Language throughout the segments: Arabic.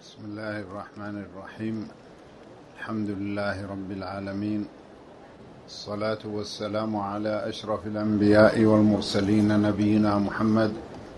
بسم الله الرحمن الرحيم. الحمد لله رب العالمين، الصلاة والسلام على أشرف الأنبياء والمرسلين نبينا محمد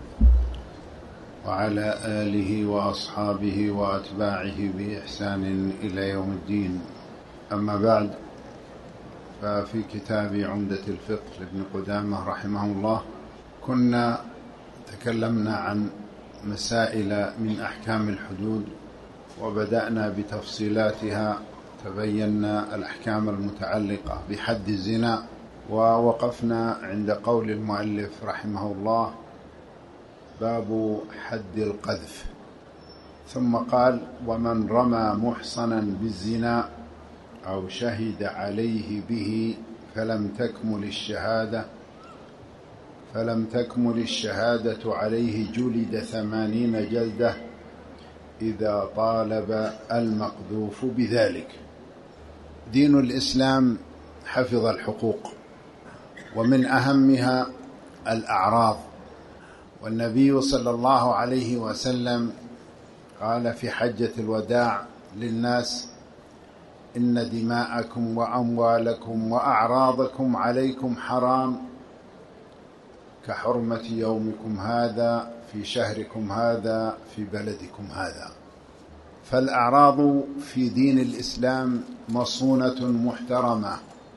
وعلى آله وأصحابه وأتباعه بإحسان إلى يوم الدين. أما بعد، ففي كتاب عمدة الفقه لابن قدامة رحمه الله كنا تكلمنا عن مسائل من أحكام الحدود، وبدأنا بتفصيلاتها، تبينا الأحكام المتعلقة بحد الزنا، ووقفنا عند قول المؤلف رحمه الله: باب حد القذف. ثم قال: ومن رمى محصنا بالزنا أو شهد عليه به فلم تكمل الشهادة عليه جلد 80 جلدة إذا طالب المقذوف بذلك. دين الإسلام حفظ الحقوق، ومن أهمها الأعراض، والنبي صلى الله عليه وسلم قال في حجة الوداع للناس: إن دماءكم وأموالكم وأعراضكم عليكم حرام كحرمة يومكم هذا في شهركم هذا في بلدكم هذا. فالأعراض في دين الإسلام مصونة محترمة،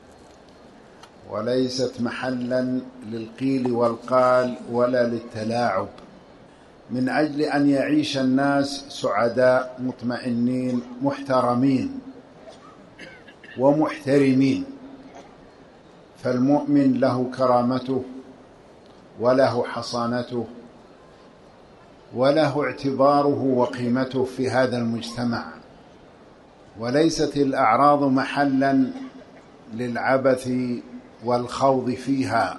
وليست محلا للقيل والقال ولا للتلاعب، من أجل أن يعيش الناس سعداء مطمئنين محترمين ومحترمين. فالمؤمن له كرامته وله حصانته وله اعتباره وقيمته في هذا المجتمع، وليست الأعراض محلا للعبث والخوض فيها.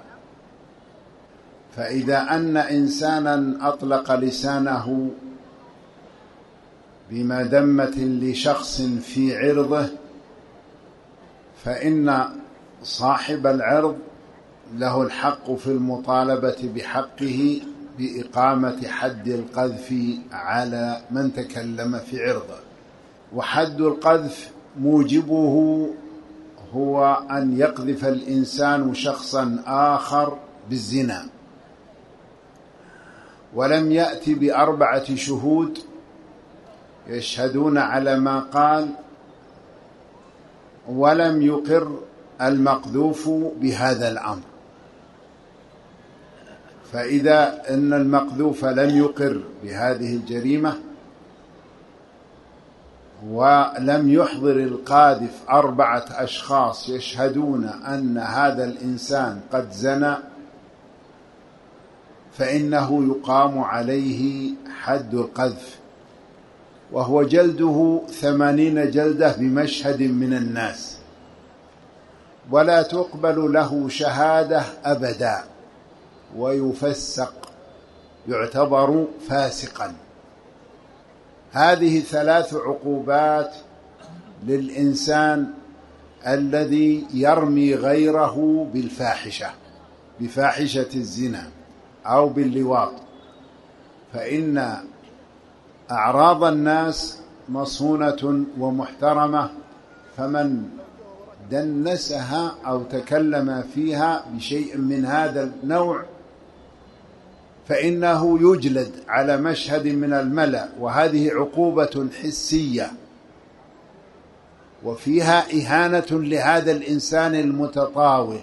فإذا أن إنسانا أطلق لسانه بمذمة لشخص في عرضه، فإن صاحب العرض له الحق في المطالبة بحقه بإقامة حد القذف على من تكلم في عرضه. وحد القذف موجبه هو أن يقذف الإنسان شخصا آخر بالزنا، ولم يأتي ب4 شهود يشهدون على ما قال، ولم يقر المقذوف بهذا الأمر. فإذا أن المقذوف لم يقر بهذه الجريمة ولم يحضر القاذف 4 أشخاص يشهدون أن هذا الإنسان قد زنى، فإنه يقام عليه حد القذف، وهو جلده 80 جلدة بمشهد من الناس، ولا تقبل له شهادة أبدا، ويفسق، يعتبر فاسقا. هذه 3 عقوبات للإنسان الذي يرمي غيره بفاحشة الزنا أو باللواط. فإن أعراض الناس مصونة ومحترمة، فمن دنسها أو تكلم فيها بشيء من هذا النوع فإنه يجلد على مشهد من الملأ، وهذه عقوبة حسية، وفيها إهانة لهذا الإنسان المتطاول.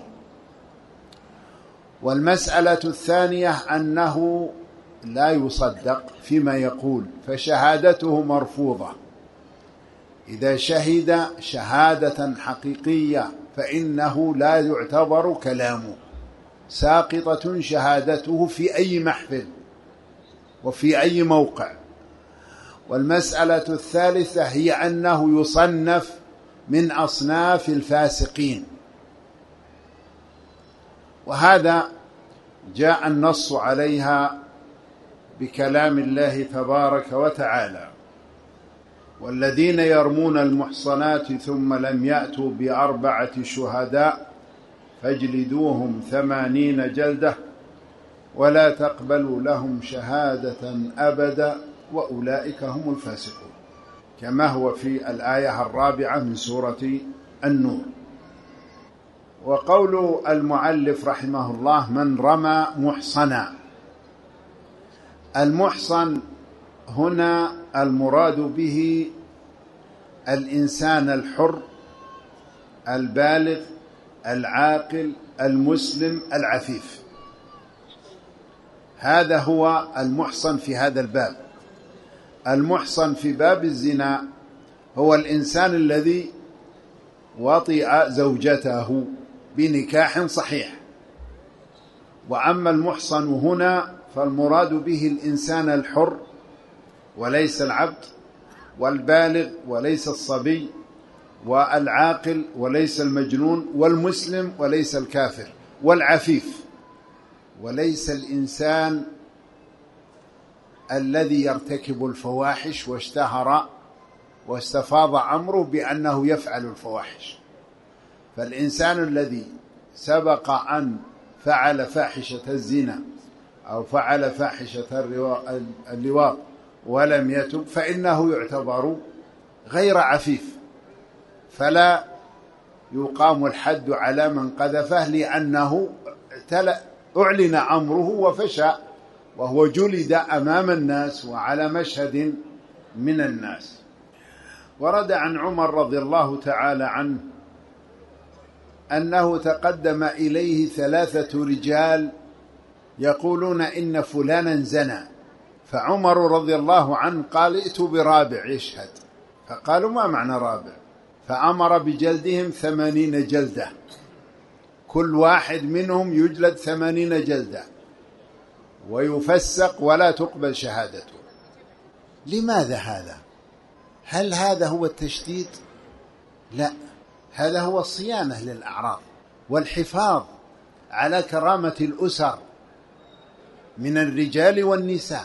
والمسألة الثانية أنه لا يصدق فيما يقول، فشهادته مرفوضة. إذا شهد شهادة حقيقية فإنه لا يعتبر كلامه، ساقطة شهادته في أي محفل وفي أي موقع. والمسألة الثالثة هي أنه يصنف من أصناف الفاسقين، وهذا جاء النص عليها بكلام الله تبارك وتعالى: والذين يرمون المحصنات ثم لم يأتوا ب4 شهداء فاجلدوهم 80 جلدة ولا تقبلوا لهم شهادة أبدا وأولئك هم الفاسقون. كما هو في الآية 4 من سورة النور. وقول المؤلف رحمه الله: من رمى محصنا. المحصن هنا المراد به الإنسان الحر البالغ العاقل المسلم العفيف، هذا هو المحصن في هذا الباب. المحصن في باب الزنا هو الإنسان الذي وطئ زوجته بنكاح صحيح. وأما المحصن هنا فالمراد به الإنسان الحر وليس العبد، والبالغ وليس الصبي، والعاقل وليس المجنون، والمسلم وليس الكافر، والعفيف، وليس الإنسان الذي يرتكب الفواحش واشتهر واستفاض أمره بأنه يفعل الفواحش. فالإنسان الذي سبق أن فعل فاحشة الزنا أو فعل فاحشة اللواط ولم يتب فإنه يعتبر غير عفيف، فلا يقام الحد على من قذفه، لأنه أعلن أمره وفشى، وهو جلد أمام الناس وعلى مشهد من الناس. ورد عن عمر رضي الله تعالى عنه أنه تقدم إليه 3 رجال يقولون إن فلانا زنى، فعمر رضي الله عنه قال: ائتوا برابع يشهد. فقالوا: ما معنى رابع؟ فأمر بجلدهم 80 جلدة، كل واحد منهم يجلد 80 جلدة ويفسق ولا تقبل شهادته. لماذا هذا؟ هل هذا هو التشديد؟ لا، هذا هو الصيانة للأعراض والحفاظ على كرامة الأسر من الرجال والنساء.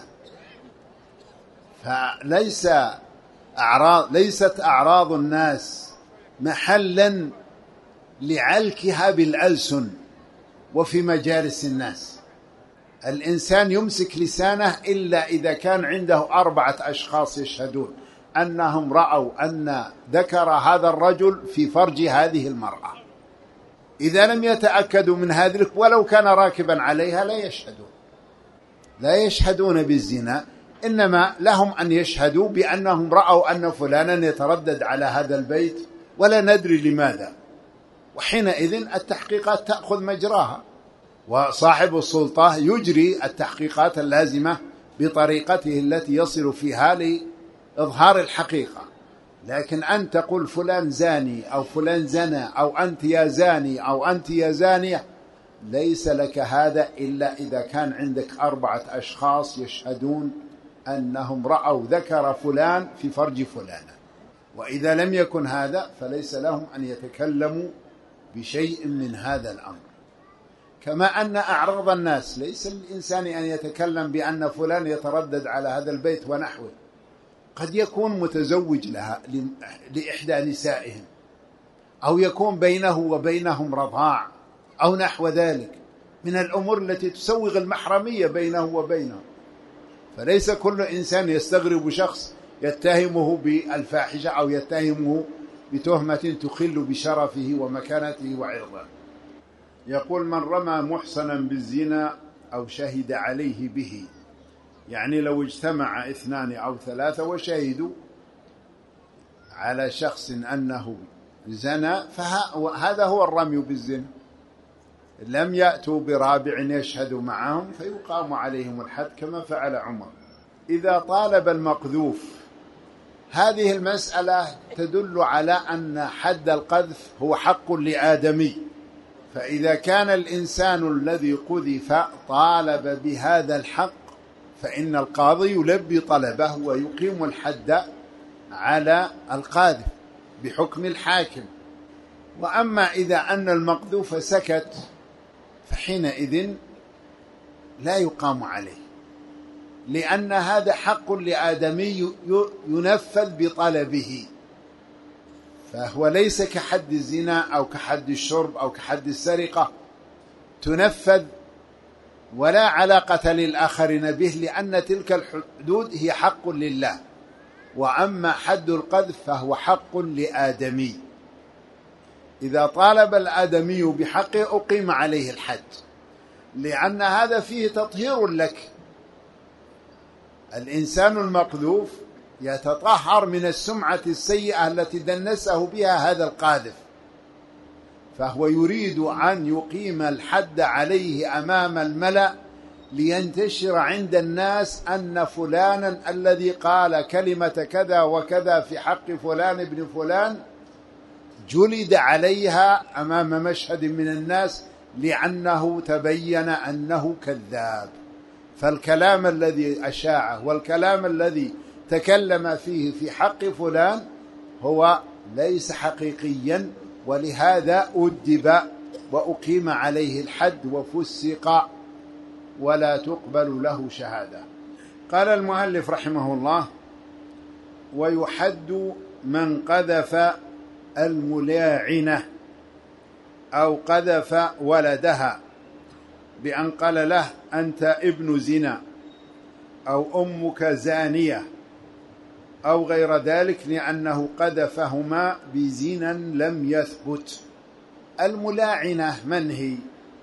ليست أعراض الناس محلا لعلكها بالألسن وفي مجالس الناس. الإنسان يمسك لسانه إلا إذا كان عنده 4 أشخاص يشهدون أنهم رأوا أن ذكر هذا الرجل في فرج هذه المرأة. إذا لم يتأكدوا من هذا ولو كان راكبا عليها لا يشهدون بالزنا، إنما لهم أن يشهدوا بأنهم رأوا أن فلانا يتردد على هذا البيت ولا ندري لماذا، وحينئذ التحقيقات تأخذ مجراها، وصاحب السلطة يجري التحقيقات اللازمة بطريقته التي يصل فيها لإظهار الحقيقة. لكن أن تقول فلان زاني أو فلان زنى أو أنت يا زاني أو أنت يا زانية، ليس لك هذا إلا إذا كان عندك 4 أشخاص يشهدون أنهم رأوا ذكر فلان في فرج فلانة. وإذا لم يكن هذا فليس لهم أن يتكلموا بشيء من هذا الأمر. كما أن أعراض الناس ليس للإنسان أن يتكلم بأن فلان يتردد على هذا البيت ونحوه. قد يكون متزوج لإحدى نسائهم، أو يكون بينه وبينهم رضاع أو نحو ذلك من الأمور التي تسوغ المحرمية بينه وبينه. فليس كل إنسان يستغرب شخص يتهمه بالفاحشة أو يتهمه بتهمة تخل بشرفه ومكانته وعرضه. يقول: من رمى محصنا بالزنا أو شهد عليه به، يعني لو اجتمع 2 أو 3 وشهدوا على شخص أنه زنى، فهذا هو الرمي بالزنا. لم يأتوا برابع يشهد معهم فيقام عليهم الحد كما فعل عمر. إذا طالب المقذوف، هذه المسألة تدل على أن حد القذف هو حق لآدمي، فإذا كان الإنسان الذي قذف طالب بهذا الحق فإن القاضي يلبي طلبه ويقيم الحد على القاذف بحكم الحاكم. وأما إذا أن المقذوف سكت فحينئذ لا يقام عليه، لأن هذا حق لآدمي ينفذ بطلبه، فهو ليس كحد الزنا أو كحد الشرب أو كحد السرقة تنفذ ولا علاقة للآخرين به، لأن تلك الحدود هي حق لله وأما حد القذف فهو حق لآدمي، إذا طالب الآدمي بحقه أقيم عليه الحد، لأن هذا فيه تطهير لك. الإنسان المقذوف يتطهر من السمعة السيئة التي دنسه بها هذا القاذف، فهو يريد أن يقيم الحد عليه أمام الملأ لينتشر عند الناس أن فلانا الذي قال كلمة كذا وكذا في حق فلان ابن فلان جلد عليها أمام مشهد من الناس لأنه تبين أنه كذاب. فالكلام الذي أشاعه والكلام الذي تكلم فيه في حق فلان هو ليس حقيقيا، ولهذا أدب وأقيم عليه الحد وفسق ولا تقبل له شهادة. قال المؤلف رحمه الله: ويحد من قذف الملاعنة أو قذف ولدها بأن قال له أنت ابن زنا أو أمك زانية أو غير ذلك، لأنه قذفهما بزنا لم يثبت. الملاعنة من هي؟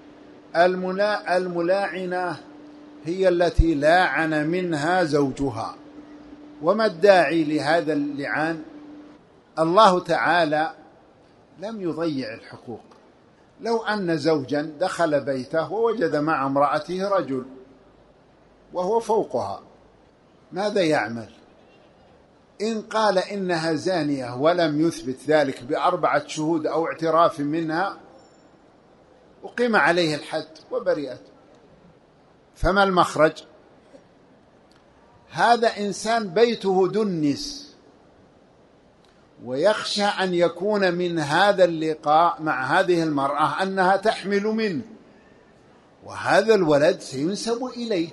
الملاعنة هي التي لاعن منها زوجها. وما الداعي لهذا اللعان؟ الله تعالى لم يضيع الحقوق. لو أن زوجا دخل بيته ووجد مع امرأته رجل وهو فوقها، ماذا يعمل؟ إن قال إنها زانية ولم يثبت ذلك ب4 شهود أو اعتراف منها أقيم عليه الحد وبرئت. فما المخرج؟ هذا إنسان بيته دنس ويخشى أن يكون من هذا اللقاء مع هذه المرأة أنها تحمل منه، وهذا الولد سينسب إليه.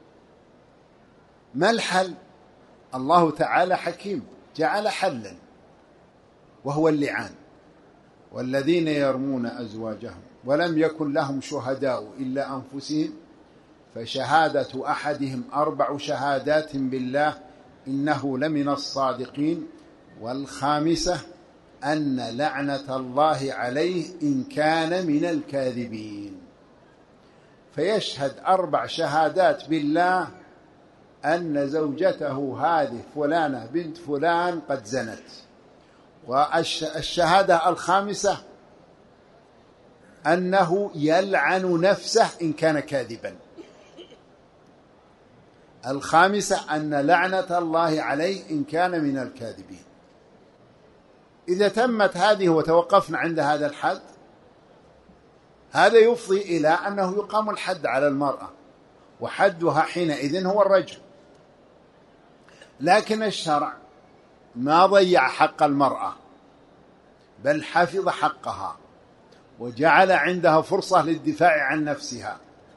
ما الحل؟ الله تعالى حكيم جعل حلا وهو اللعان: والذين يرمون أزواجهم ولم يكن لهم شهداء إلا أنفسهم فشهادة أحدهم 4 شهادات بالله إنه لمن الصادقين، والخامسة أن لعنة الله عليه إن كان من الكاذبين. فيشهد 4 شهادات بالله أن زوجته هذه فلانة بنت فلان قد زنت، والشهادة الخامسة أنه يلعن نفسه إن كان كاذبا. الخامسة أن لعنة الله عليه إن كان من الكاذبين. إذا تمت هذه وتوقفنا عند هذا الحد، هذا يفضي إلى أنه يقام الحد على المرأة، وحدها حينئذ هو الرجم. لكن الشرع ما ضيع حق المرأة، بل حفظ حقها وجعل عندها فرصة للدفاع عن نفسها،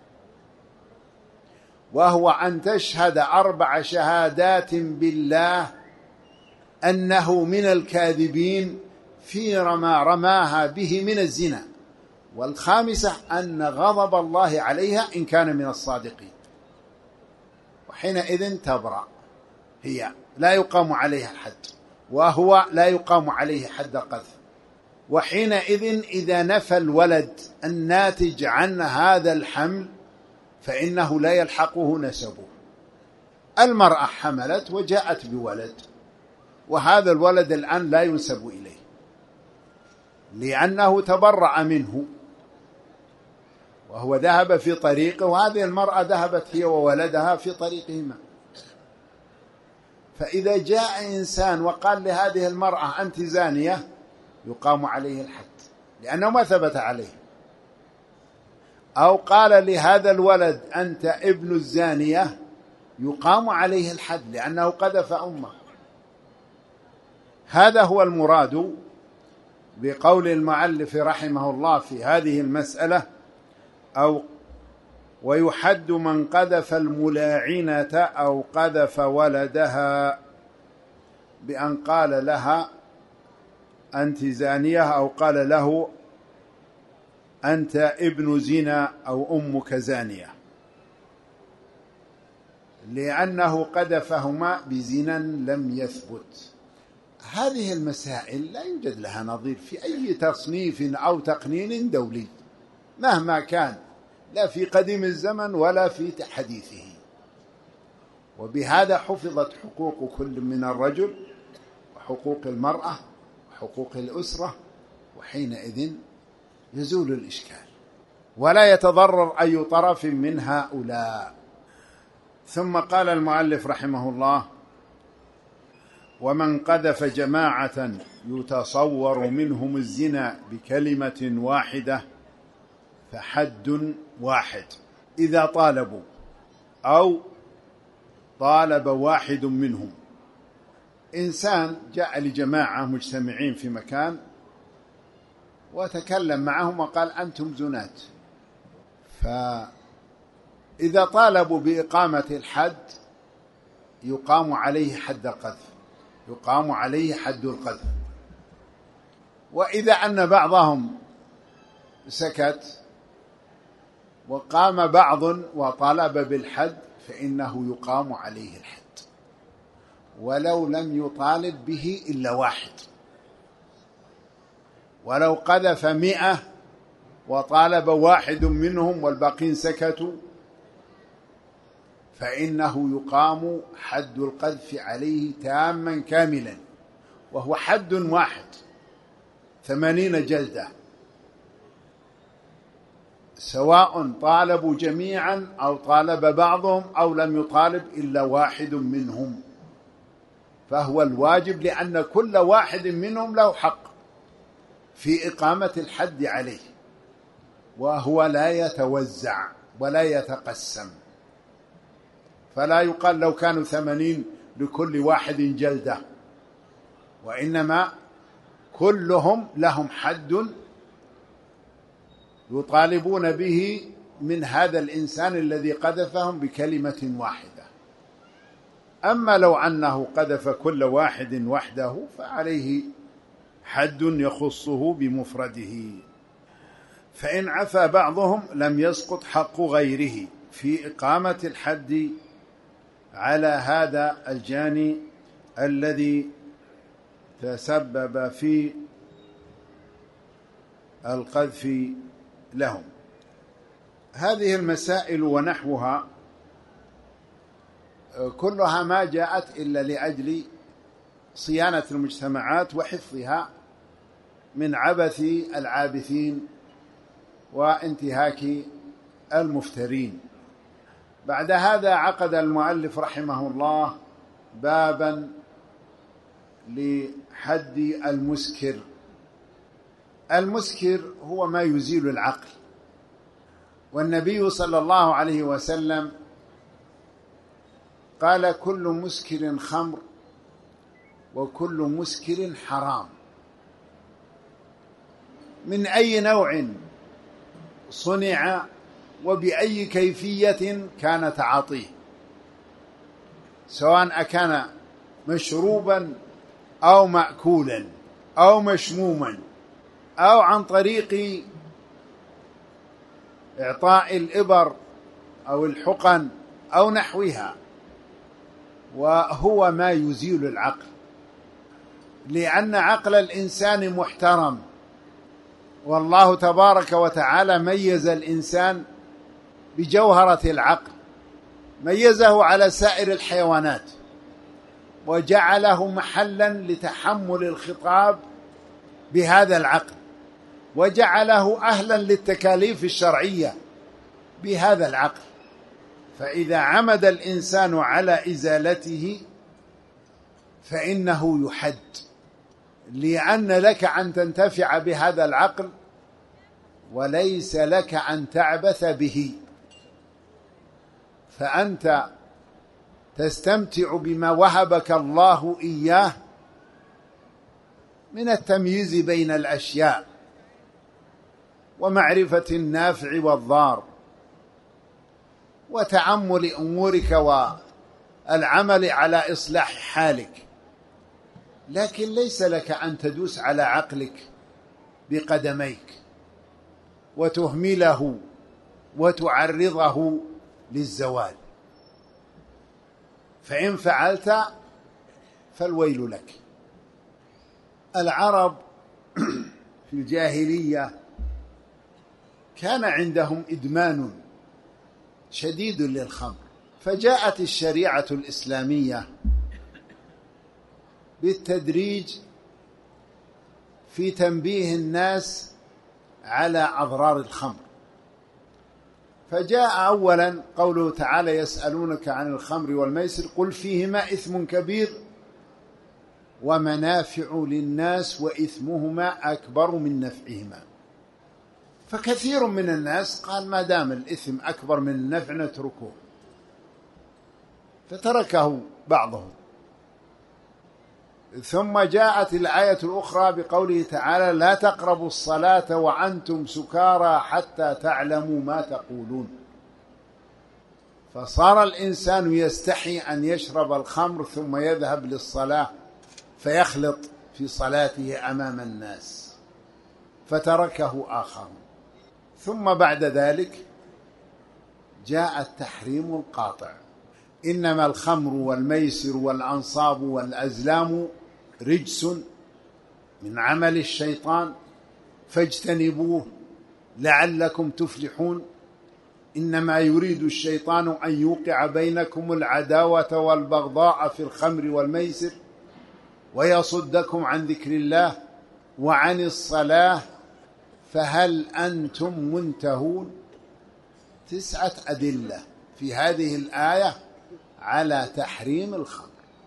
وهو أن تشهد 4 شهادات بالله أنه من الكاذبين في رماها به من الزنا، والخامسة أن غضب الله عليها إن كان من الصادقين. وحينئذ تبرأ، هي لا يقام عليها الحد وهو لا يقام عليه حد القذف. وحينئذ إذا نفى الولد الناتج عن هذا الحمل فإنه لا يلحقه نسبه. المرأة حملت وجاءت بولد، وهذا الولد الآن لا ينسب إليه لأنه تبرأ منه وهو ذهب في طريقه، وهذه المرأة ذهبت هي وولدها في طريقهما. فإذا جاء إنسان وقال لهذه المرأة أنت زانية يقام عليه الحد لأنه ما ثبت عليه، أو قال لهذا الولد أنت ابن الزانية يقام عليه الحد لأنه قذف أمه. هذا هو المراد بقول المؤلف رحمه الله في هذه المسألة: أو ويحد من قذف الملاعنة أو قذف ولدها بأن قال لها أنت زانية أو قال له أنت ابن زنا أو أمك زانية. لأنه قذفهما بزنا لم يثبت. هذه المسائل لا يوجد لها نظير في أي تصنيف أو تقنين دولي مهما كان، لا في قديم الزمن ولا في حديثه. وبهذا حفظت حقوق كل من الرجل وحقوق المرأة وحقوق الأسرة، وحينئذ يزول الإشكال ولا يتضرر أي طرف من هؤلاء. ثم قال المؤلف رحمه الله: ومن قذف جماعة يتصور منهم الزنا بكلمة واحدة فحد واحد إذا طالبوا أو طالب واحد منهم. إنسان جاء لجماعة مجتمعين في مكان وتكلم معهم وقال أنتم زنات، فإذا طالبوا بإقامة الحد يقام عليه حد القذف، يقام عليه حد القذف. وإذا أن بعضهم سكت وقام بعض وطالب بالحد فإنه يقام عليه الحد ولو لم يطالب به إلا واحد. ولو قذف 100 وطالب واحد منهم والباقين سكتوا فإنه يقام حد القذف عليه تاما كاملا، وهو حد واحد 80 جلدة، سواء طالبوا جميعا أو طالب بعضهم أو لم يطالب إلا واحد منهم، فهو الواجب لأن كل واحد منهم له حق في إقامة الحد عليه، وهو لا يتوزع ولا يتقسم. فلا يقال لو كانوا 80 لكل واحد جلدة، وإنما كلهم لهم حد يطالبون به من هذا الإنسان الذي قذفهم بكلمة واحدة. أما لو أنه قذف كل واحد وحده فعليه حد يخصه بمفرده. فإن عفى بعضهم لم يسقط حق غيره في إقامة الحد على هذا الجاني الذي تسبب في القذف لهم. هذه المسائل ونحوها كلها ما جاءت إلا لأجل صيانة المجتمعات وحفظها من عبث العابثين وانتهاك المفترين. بعد هذا عقد المؤلف رحمه الله بابا لحد المسكر. المسكر هو ما يزيل العقل، والنبي صلى الله عليه وسلم قال: كل مسكر خمر وكل مسكر حرام، من أي نوع صنع وبأي كيفية كان تعاطيه، سواء أكان مشروبا أو مأكولا أو مشموما أو عن طريق إعطاء الإبر أو الحقن أو نحوها، وهو ما يزيل العقل، لأن عقل الإنسان محترم، والله تبارك وتعالى ميز الإنسان بجوهرة العقل، ميزه على سائر الحيوانات وجعله محلا لتحمل الخطاب بهذا العقل، وجعله أهلا للتكاليف الشرعية بهذا العقل. فإذا عمد الإنسان على إزالته فإنه يحد، لأن لك أن تنتفع بهذا العقل وليس لك أن تعبث به، فأنت تستمتع بما وهبك الله إياه من التمييز بين الأشياء ومعرفة النافع والضار وتأمل أمورك والعمل على إصلاح حالك، لكن ليس لك أن تدوس على عقلك بقدميك وتهمله وتعرضه للزوال. فإن فعلت فالويل لك. العرب في الجاهلية كان عندهم إدمان شديد للخمر، فجاءت الشريعة الإسلامية بالتدريج في تنبيه الناس على أضرار الخمر. فجاء أولا قوله تعالى: يسألونك عن الخمر والميسر قل فيهما إثم كبير ومنافع للناس وإثمهما أكبر من نفعهما. فكثير من الناس قال ما دام الإثم أكبر من النفع نتركه، فتركه بعضهم. ثم جاءت الآية الأخرى بقوله تعالى: لا تقربوا الصلاة وأنتم سكارى حتى تعلموا ما تقولون. فصار الإنسان يستحي أن يشرب الخمر ثم يذهب للصلاة فيخلط في صلاته أمام الناس، فتركه آخر. ثم بعد ذلك جاء التحريم القاطع: إنما الخمر والميسر والأنصاب والأزلام رجس من عمل الشيطان فاجتنبوه لعلكم تفلحون. إنما يريد الشيطان أن يوقع بينكم العداوة والبغضاء في الخمر والميسر ويصدكم عن ذكر الله وعن الصلاة فهل أنتم منتهون. 9 أدلة في هذه الآية على تحريم الخمر.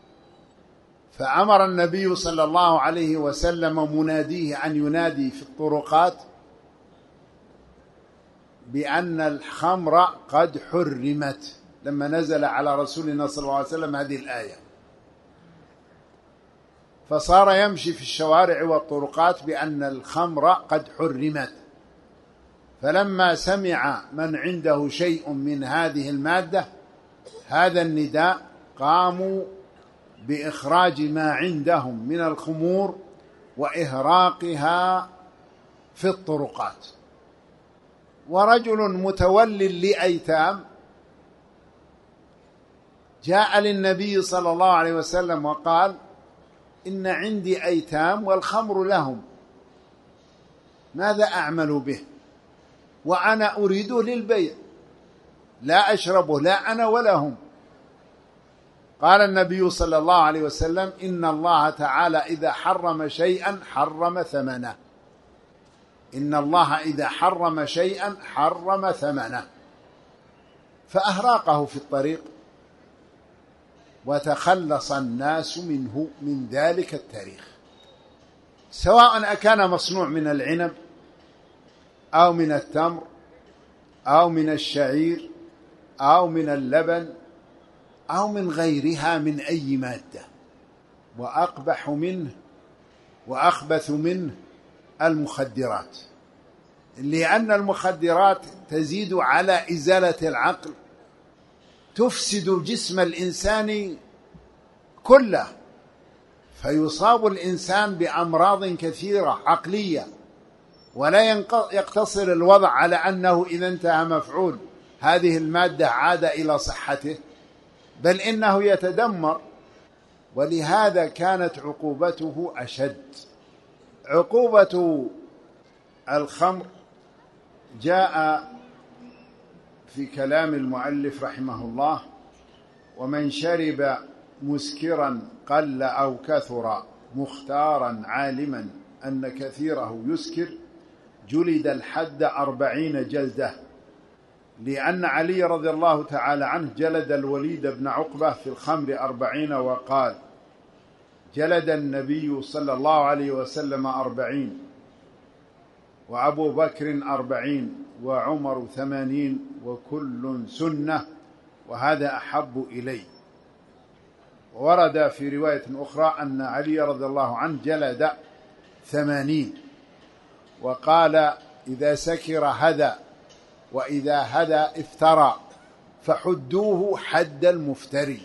فأمر النبي صلى الله عليه وسلم مناديه أن ينادي في الطرقات بأن الخمر قد حرمت، لما نزل على رسولنا صلى الله عليه وسلم هذه الآية، فصار يمشي في الشوارع والطرقات بأن الخمر قد حرمت. فلما سمع من عنده شيء من هذه المادة هذا النداء قاموا بإخراج ما عندهم من الخمور وإهراقها في الطرقات. ورجل متول لأيتام جاء للنبي صلى الله عليه وسلم وقال: إن عندي أيتام والخمر لهم، ماذا أعمل به؟ وأنا أريده للبيع، لا أشربه لا أنا ولا هم. قال النبي صلى الله عليه وسلم: إن الله تعالى إذا حرم شيئا حرم ثمنه. إن الله إذا حرم شيئا حرم ثمنه. فأهراقه في الطريق وتخلص الناس منه من ذلك التاريخ، سواء أكان مصنوع من العنب أو من التمر أو من الشعير أو من اللبن أو من غيرها من أي مادة. وأقبح منه وأخبث منه المخدرات، لأن المخدرات تزيد على إزالة العقل، تفسد جسم الإنسان كله، فيصاب الإنسان بأمراض كثيرة عقلية. ولا يقتصر الوضع على أنه إذا انتهى مفعول هذه المادة عاد إلى صحته، بل إنه يتدمر. ولهذا كانت عقوبته أشد. عقوبة الخمر جاء في كلام المؤلف رحمه الله: ومن شرب مسكرا قل أو كثر مختارا عالما أن كثيره يسكر جلد الحد 40 جلدة. لأن علي رضي الله تعالى عنه جلد الوليد بن عقبة في الخمر 40 وقال: جلد النبي صلى الله عليه وسلم 40، وأبو بكر 40، وعمر 80، وكل سنة، وهذا أحب إلي. ورد في رواية أخرى أن علي رضي الله عنه جلد 80 وقال: إذا سكر هدى، وإذا هدى افترى، فحدوه حد المفتري.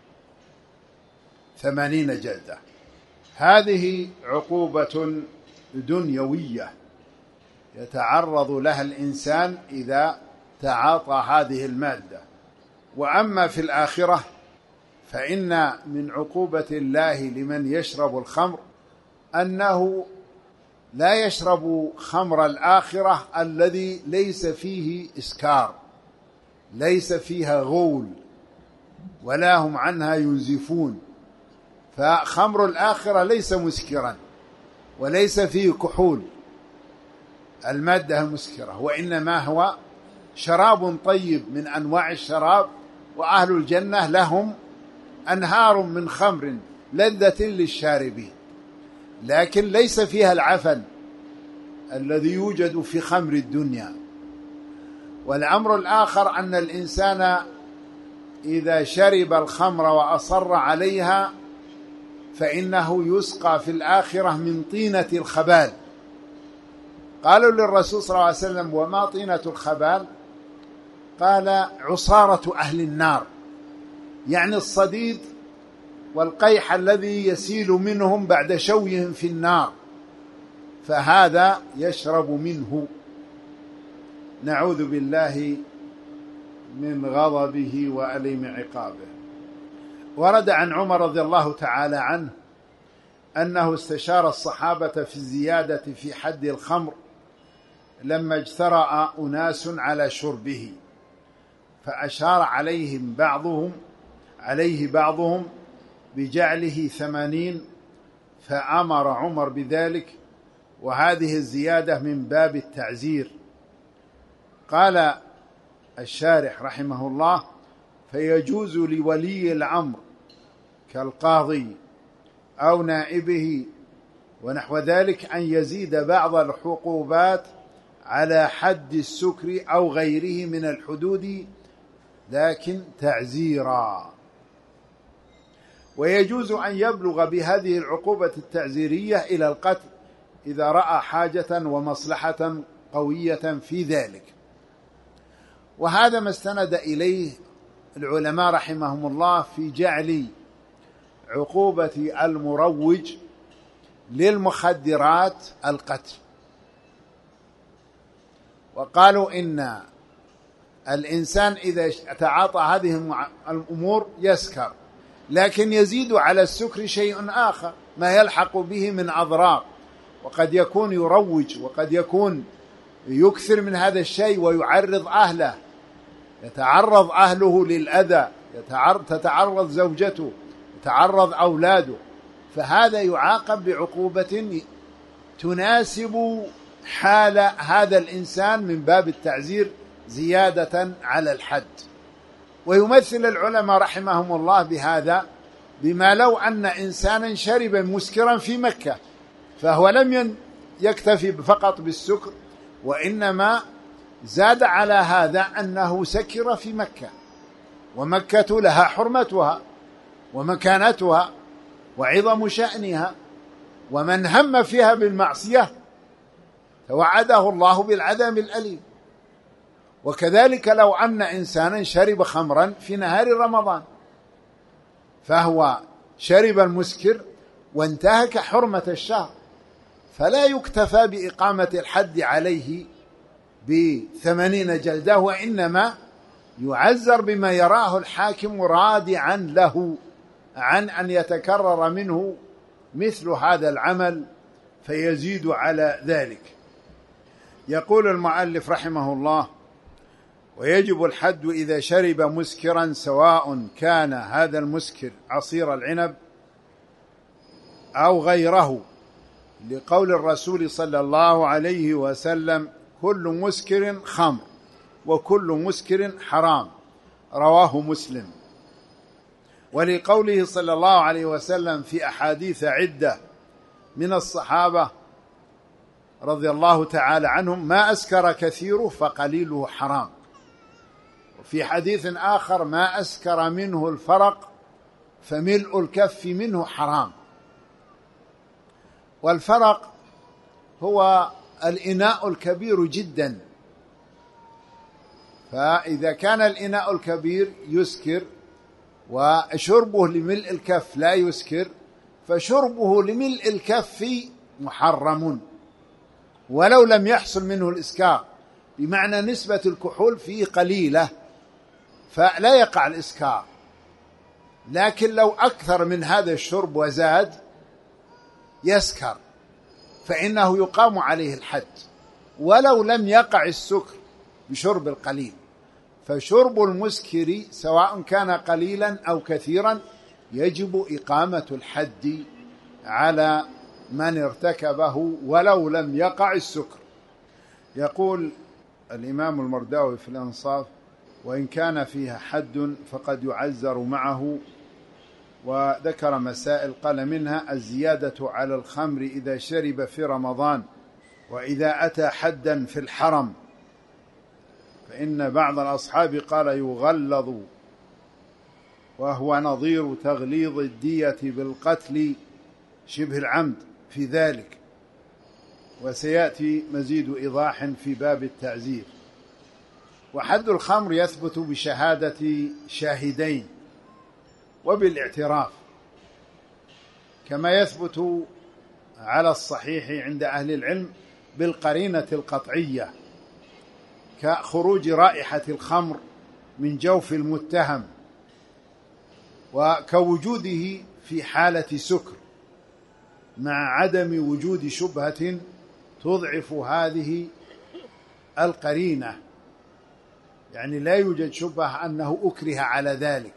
80 جلدة. هذه عقوبة دنيوية يتعرض لها الإنسان إذا تعاطى هذه المادة. وأما في الآخرة فإن من عقوبة الله لمن يشرب الخمر أنه لا يشرب خمر الآخرة الذي ليس فيه إسكار، ليس فيها غول ولا هم عنها ينزفون. فخمر الآخرة ليس مسكرا وليس فيه كحول المادة المسكرة، وإنما هو شراب طيب من أنواع الشراب، وأهل الجنة لهم أنهار من خمر لذة للشاربين، لكن ليس فيها العفن الذي يوجد في خمر الدنيا. والأمر الآخر أن الإنسان إذا شرب الخمر وأصر عليها فإنه يسقى في الآخرة من طينة الخبال. قالوا للرسول صلى الله عليه وسلم: وما طينة الخبال؟ قال: عصارة أهل النار، يعني الصديد والقيح الذي يسيل منهم بعد شويهم في النار، فهذا يشرب منه. نعوذ بالله من غضبه وأليم عقابه. ورد عن عمر رضي الله تعالى عنه أنه استشار الصحابة في الزيادة في حد الخمر لما اجترأ أناس على شربه، فأشار عليه بعضهم بجعله 80، فأمر عمر بذلك، وهذه الزيادة من باب التعزير. قال الشارح رحمه الله: فيجوز لولي الأمر كالقاضي أو نائبه ونحو ذلك أن يزيد بعض العقوبات على حد السكر أو غيره من الحدود، لكن تعزيرا. ويجوز أن يبلغ بهذه العقوبة التعزيرية إلى القتل إذا رأى حاجة ومصلحة قوية في ذلك. وهذا ما استند إليه العلماء رحمهم الله في جعل عقوبة المروج للمخدرات القتل. وقالوا إن الإنسان إذا تعاطى هذه الأمور يسكر، لكن يزيد على السكر شيء آخر ما يلحق به من أضرار، وقد يكون يروج، وقد يكون يكثر من هذا الشيء ويعرض أهله، يتعرض أهله للأذى، تتعرض زوجته، يتعرض أولاده، فهذا يعاقب بعقوبة تناسب حال هذا الإنسان من باب التعزير زيادة على الحد. ويمثل العلماء رحمهم الله بهذا بما لو أن إنسانا شرب مسكرا في مكة، فهو لم يكتفي فقط بالسكر، وإنما زاد على هذا أنه سكر في مكة، ومكة لها حرمتها ومكانتها وعظم شأنها، ومن هم فيها بالمعصية توعده الله بالعذاب الأليم. وكذلك لو أن إنسانا شرب خمرا في نهار رمضان، فهو شرب المسكر وانتهك حرمة الشهر، فلا يكتفى بإقامة الحد عليه ب80 جلدة، وإنما يعزر بما يراه الحاكم رادعا له عن أن يتكرر منه مثل هذا العمل فيزيد على ذلك. يقول المؤلف رحمه الله: ويجب الحد إذا شرب مسكرا، سواء كان هذا المسكر عصير العنب أو غيره، لقول الرسول صلى الله عليه وسلم: كل مسكر خمر وكل مسكر حرام، رواه مسلم. ولقوله صلى الله عليه وسلم في أحاديث عدة من الصحابة رضي الله تعالى عنهم: ما أسكر كثيره فقليله حرام. وفي حديث آخر: ما أسكر منه الفرق فملء الكف منه حرام. والفرق هو الإناء الكبير جدا، فإذا كان الإناء الكبير يسكر وشربه لملء الكف لا يسكر، فشربه لملء الكف محرم ولو لم يحصل منه الإسكار، بمعنى نسبة الكحول فيه قليلة فلا يقع الإسكار. لكن لو أكثر من هذا الشرب وزاد يسكر، فإنه يقام عليه الحد ولو لم يقع السكر بشرب القليل. فشرب المسكر سواء كان قليلا أو كثيرا يجب إقامة الحد على من ارتكبه ولو لم يقع السكر. يقول الإمام المرداوي في الإنصاف: وإن كان فيها حد فقد يعزر معه. وذكر مسائل قال منها الزيادة على الخمر إذا شرب في رمضان، وإذا أتى حدا في الحرم، فإن بعض الأصحاب قال يغلظ، وهو نظير تغليظ الدية بالقتل شبه العمد في ذلك، وسيأتي مزيد إيضاح في باب التعزير. وحد الخمر يثبت بشهادة شاهدين وبالاعتراف، كما يثبت على الصحيح عند أهل العلم بالقرينة القطعية، كخروج رائحة الخمر من جوف المتهم، وكوجوده في حالة سكر مع عدم وجود شبهة تضعف هذه القرينة، يعني لا يوجد شبهة أنه أكره على ذلك،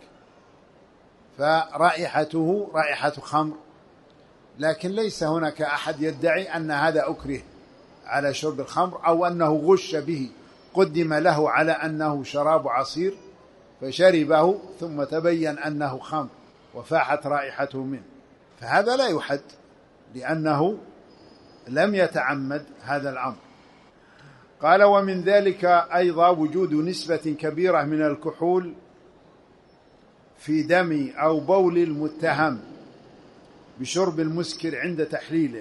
فرائحته رائحة خمر، لكن ليس هناك أحد يدعي أن هذا أكره على شرب الخمر أو أنه غش به، قدم له على أنه شراب عصير فشربه ثم تبين أنه خمر وفاحت رائحته منه، فهذا لا يحد لأنه لم يتعمد هذا الأمر. قال: ومن ذلك أيضا وجود نسبة كبيرة من الكحول في دم أو بول المتهم بشرب المسكر عند تحليله،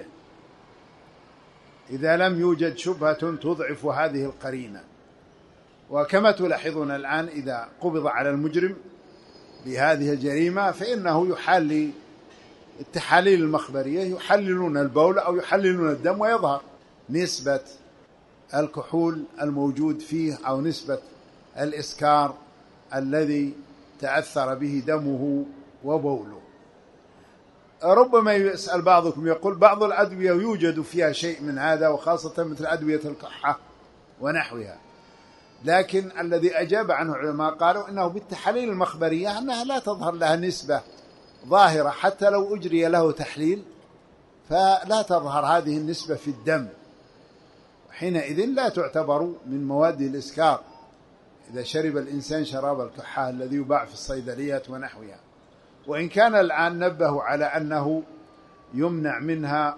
إذا لم يوجد شبهة تضعف هذه القرينة. وكما تلاحظون الآن إذا قبض على المجرم بهذه الجريمة فإنه يحال التحاليل المخبرية، يحللون البول أو يحللون الدم ويظهر نسبة الكحول الموجود فيه أو نسبة الإسكار الذي تأثر به دمه وبوله. ربما يسأل بعضكم يقول بعض الأدوية يوجد فيها شيء من هذا، وخاصة مثل أدوية الكحة ونحوها، لكن الذي أجاب عنه العلماء قالوا إنه بالتحاليل المخبرية أنها لا تظهر لها نسبة ظاهرة، حتى لو أجري له تحليل فلا تظهر هذه النسبة في الدم، حينئذ لا تعتبر من مواد الإسكار إذا شرب الإنسان شراب الكحة الذي يباع في الصيدليات ونحوها، وإن كان الآن نبه على أنه يمنع منها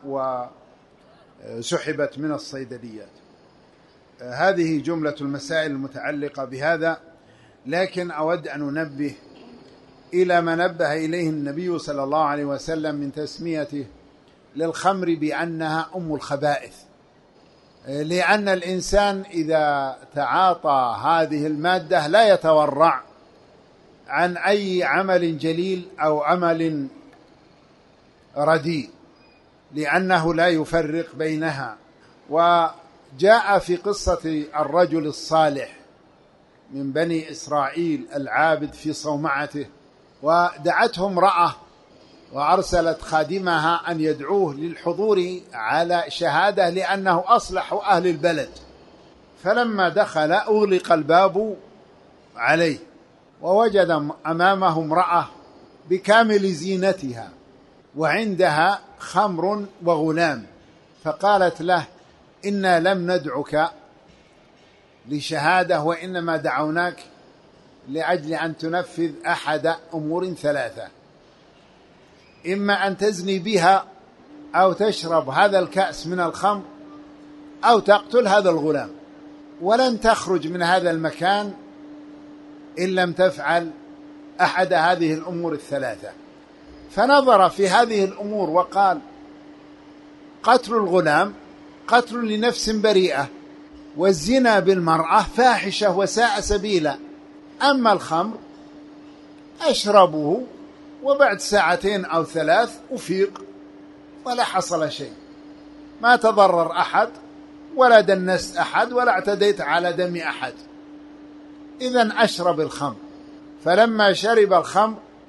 وسحبت من الصيدليات. هذه جملة المسائل المتعلقة بهذا، لكن أود أن أنبه إلى ما نبه إليه النبي صلى الله عليه وسلم من تسميته للخمر بأنها أم الخبائث، لأن الإنسان إذا تعاطى هذه المادة لا يتورع عن أي عمل جليل أو عمل رديء، لأنه لا يفرق بينها. وجاء في قصة الرجل الصالح من بني إسرائيل العابد في صومعته، ودعته امرأة وأرسلت خادمها أن يدعوه للحضور على شهادة لأنه أصلح أهل البلد، فلما دخل أغلق الباب عليه، ووجد أمامه امرأة بكامل زينتها وعندها خمر وغلام، فقالت له: إنا لم ندعك لشهادة، وإنما دعوناك لأجل أن تنفذ أحد أمور ثلاثة: إما أن تزني بها، أو تشرب هذا الكأس من الخمر، أو تقتل هذا الغلام، ولن تخرج من هذا المكان إن لم تفعل أحد هذه الأمور الثلاثة. فنظر في هذه الأمور وقال: قتل الغلام قتل لنفس بريئة، والزنا بالمرأة فاحشة وساء سبيلا، أما الخمر أشربه وبعد ساعتين أو ثلاث أفيق ولا حصل شيء، ما تضرر أحد ولا دنست أحد ولا اعتديت على دم أحد، إذن أشرب الخمر. فلما شرب الخمر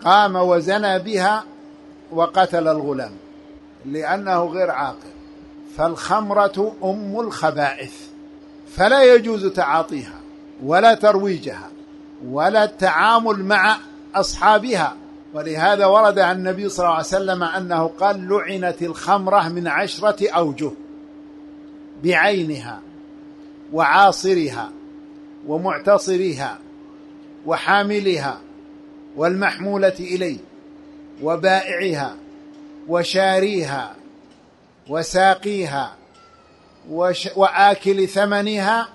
قام وزنى بها وقتل الغلام لأنه غير عاقل. فالخمرة أم الخبائث، فلا يجوز تعاطيها ولا ترويجها ولا التعامل مع أصحابها. ولهذا ورد عن النبي صلى الله عليه وسلم أنه قال: لعنت الخمرة من 10 أوجه: بعينها، وعاصرها، ومعتصرها، وحاملها، والمحمولة إليه، وبائعها، وشاريها، وساقيها، وآكل ثمنها،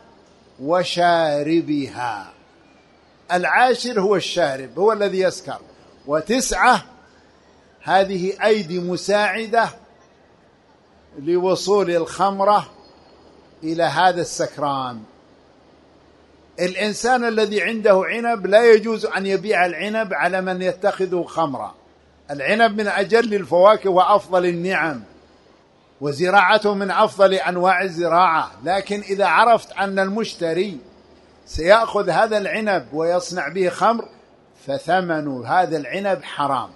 وشاربها. العاشر هو الشارب، هو الذي يسكر. 9 هذه أيدي مساعدة لوصول الخمرة إلى هذا السكران. الإنسان الذي عنده عنب لا يجوز أن يبيع العنب على من يتخذه خمرا. العنب من أجل الفواكه وأفضل النعم، وزراعته من أفضل أنواع الزراعة، لكن إذا عرفت أن المشتري سيأخذ هذا العنب ويصنع به خمر فثمن هذا العنب حرام،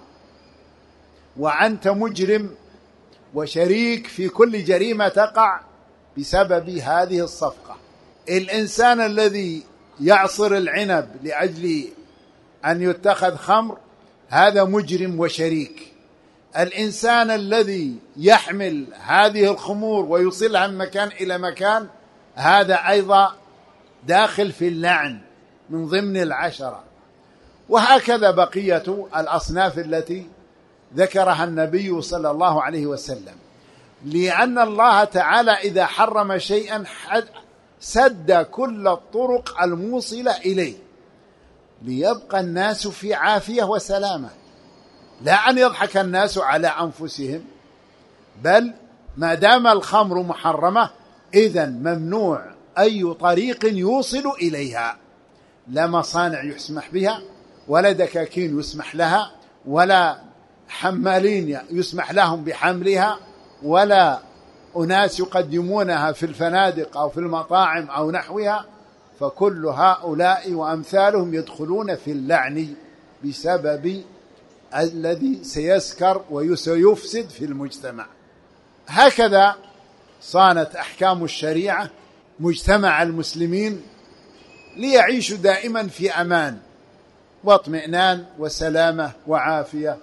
وأنت مجرم وشريك في كل جريمة تقع بسبب هذه الصفقة. الإنسان الذي يعصر العنب لأجل أن يتخذ خمر هذا مجرم وشريك. الإنسان الذي يحمل هذه الخمور ويوصلها من مكان إلى مكان هذا أيضا داخل في اللعن من ضمن 10. وهكذا بقية الأصناف التي ذكرها النبي صلى الله عليه وسلم، لأن الله تعالى إذا حرم شيئا سد كل الطرق الموصلة إليه ليبقى الناس في عافية وسلامة، لا أن يضحك الناس على أنفسهم، بل ما دام الخمر محرمة إذن ممنوع أي طريق يوصل إليها، لا مصانع يسمح بها، ولا دكاكين يسمح لها، ولا حمالين يسمح لهم بحملها، ولا أناس يقدمونها في الفنادق أو في المطاعم أو نحوها. فكل هؤلاء وأمثالهم يدخلون في اللعن بسبب الذي سيسكر وسيفسد في المجتمع. هكذا صانت أحكام الشريعة مجتمع المسلمين ليعيشوا دائما في أمان واطمئنان وسلامة وعافية،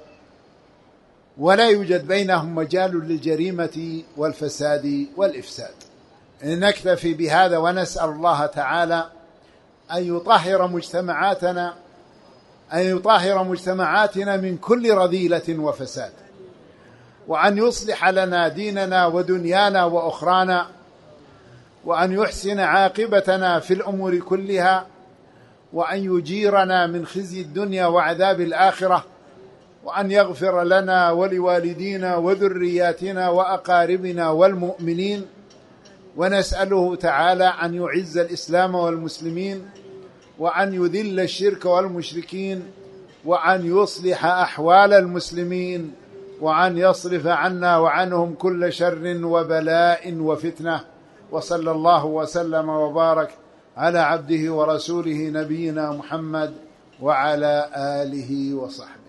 ولا يوجد بينهم مجال للجريمة والفساد والإفساد. نكتفي بهذا ونسأل الله تعالى أن يطهر مجتمعاتنا من كل رذيلة وفساد، وأن يصلح لنا ديننا ودنيانا وأخرانا، وأن يحسن عاقبتنا في الأمور كلها، وأن يجيرنا من خزي الدنيا وعذاب الآخرة، وأن يغفر لنا ولوالدينا وذرياتنا وأقاربنا والمؤمنين. ونسأله تعالى أن يعز الإسلام والمسلمين، وأن يذل الشرك والمشركين، وأن يصلح أحوال المسلمين، وأن يصرف عنا وعنهم كل شر وبلاء وفتنة. وصلى الله وسلم وبارك على عبده ورسوله نبينا محمد وعلى آله وصحبه.